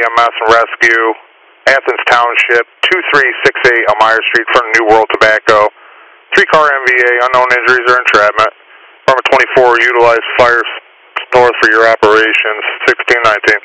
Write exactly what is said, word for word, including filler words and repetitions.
M S and Rescue, Athens Township, two three six eight Elmira Street, front of New World Tobacco. Three-car M V A, unknown injuries or entrapment. Department twenty-four, utilize fires north for your operations, sixteen nineteen.